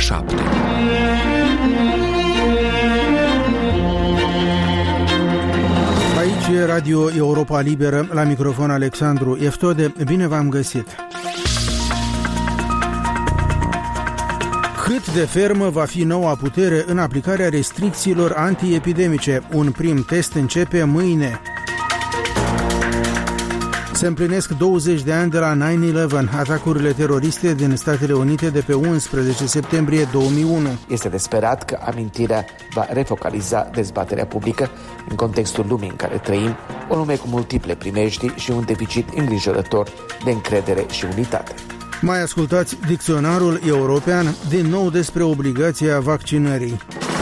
7. Aici e Radio Europa Liberă, la microfon Alexandru Eftode. Bine v-am găsit! Cât de fermă va fi noua putere în aplicarea restricțiilor antiepidemice? Un prim test începe mâine. Se împlinesc 20 de ani de la 9/11, atacurile teroriste din Statele Unite de pe 11 septembrie 2001. Este de sperat că amintirea va refocaliza dezbaterea publică în contextul lumii în care trăim, o lume cu multiple primejdii și un deficit îngrijorător de încredere și unitate. Mai ascultați dicționarul european, din nou despre obligația vaccinării.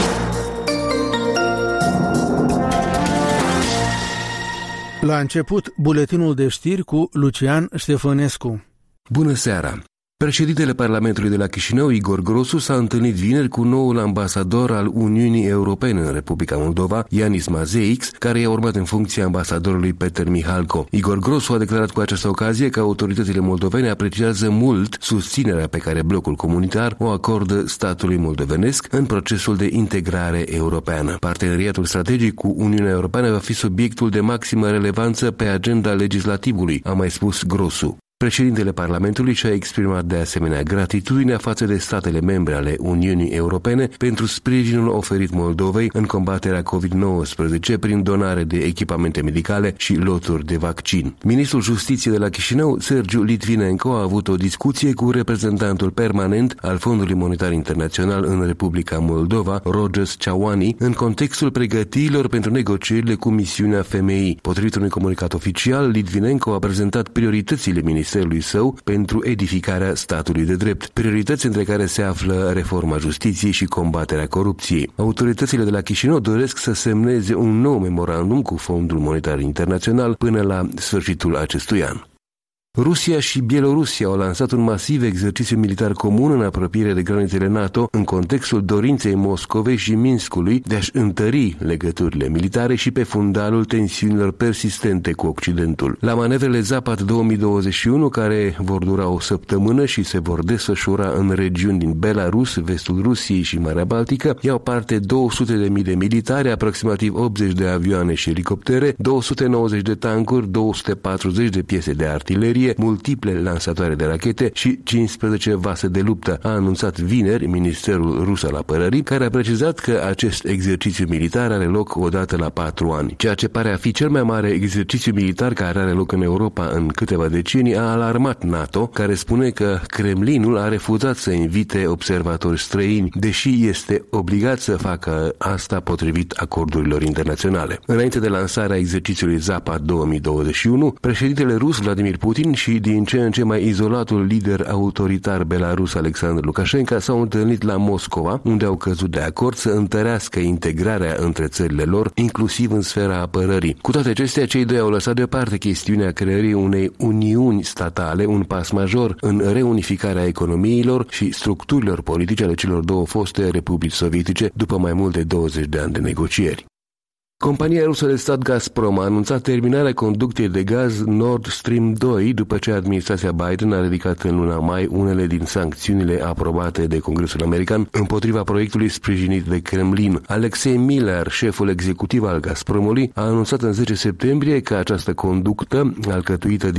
La început, buletinul de știri cu Lucian Ștefănescu. Bună seara! Președintele Parlamentului de la Chișinău, Igor Grosu, s-a întâlnit vineri cu noul ambasador al Uniunii Europene în Republica Moldova, Ianis Mazeix, care i-a urmat în funcția ambasadorului Peter Mihalko. Igor Grosu a declarat cu această ocazie că autoritățile moldovene apreciază mult susținerea pe care blocul comunitar o acordă statului moldovenesc în procesul de integrare europeană. Parteneriatul strategic cu Uniunea Europeană va fi subiectul de maximă relevanță pe agenda legislativului, a mai spus Grosu. Președintele Parlamentului și-a exprimat de asemenea gratitudinea față de statele membre ale Uniunii Europene pentru sprijinul oferit Moldovei în combaterea COVID-19 prin donare de echipamente medicale și loturi de vaccin. Ministrul Justiției de la Chișinău, Sergiu Litvinenko, a avut o discuție cu reprezentantul permanent al Fondului Monetar Internațional în Republica Moldova, Rogers Ceauani, în contextul pregătirilor pentru negocierile cu misiunea FMI. Potrivit unui comunicat oficial, Litvinenko a prezentat prioritățile Ministerului său pentru edificarea statului de drept, priorități între care se află reforma justiției și combaterea corupției. Autoritățile de la Chișinău doresc să semneze un nou memorandum cu Fondul Monetar Internațional până la sfârșitul acestui an. Rusia și Bielorusia au lansat un masiv exercițiu militar comun în apropiere de granițele NATO în contextul dorinței Moscovei și Minskului de a-și întări legăturile militare și pe fundalul tensiunilor persistente cu Occidentul. La manevrele Zapad 2021, care vor dura o săptămână și se vor desfășura în regiuni din Belarus, vestul Rusiei și Marea Baltică, iau parte 200.000 de militari, aproximativ 80 de avioane și elicoptere, 290 de tancuri, 240 de piese de artilerie, multiple lansatoare de rachete și 15 vase de luptă, a anunțat vineri Ministerul Rus al Apărării, care a precizat că acest exercițiu militar are loc odată la 4 ani. Ceea ce pare a fi cel mai mare exercițiu militar care are loc în Europa în câteva decenii a alarmat NATO, care spune că Kremlinul a refuzat să invite observatori străini, deși este obligat să facă asta potrivit acordurilor internaționale. Înainte de lansarea exercițiului Zapad 2021, președintele rus Vladimir Putin și din ce în ce mai izolatul lider autoritar belarus Alexandru Lukashenko s-au întâlnit la Moscova, unde au căzut de acord să întărească integrarea între țările lor, inclusiv în sfera apărării. Cu toate acestea, cei doi au lăsat deoparte chestiunea creării unei uniuni statale, un pas major în reunificarea economiilor și structurilor politice ale celor două foste republici sovietice după mai mult de 20 de ani de negocieri. Compania rusă de stat Gazprom a anunțat terminarea conductei de gaz Nord Stream 2 după ce administrația Biden a ridicat în luna mai unele din sancțiunile aprobate de Congresul American împotriva proiectului sprijinit de Kremlin. Alexei Miller, șeful executiv al Gazpromului, a anunțat în 10 septembrie că această conductă, alcătuită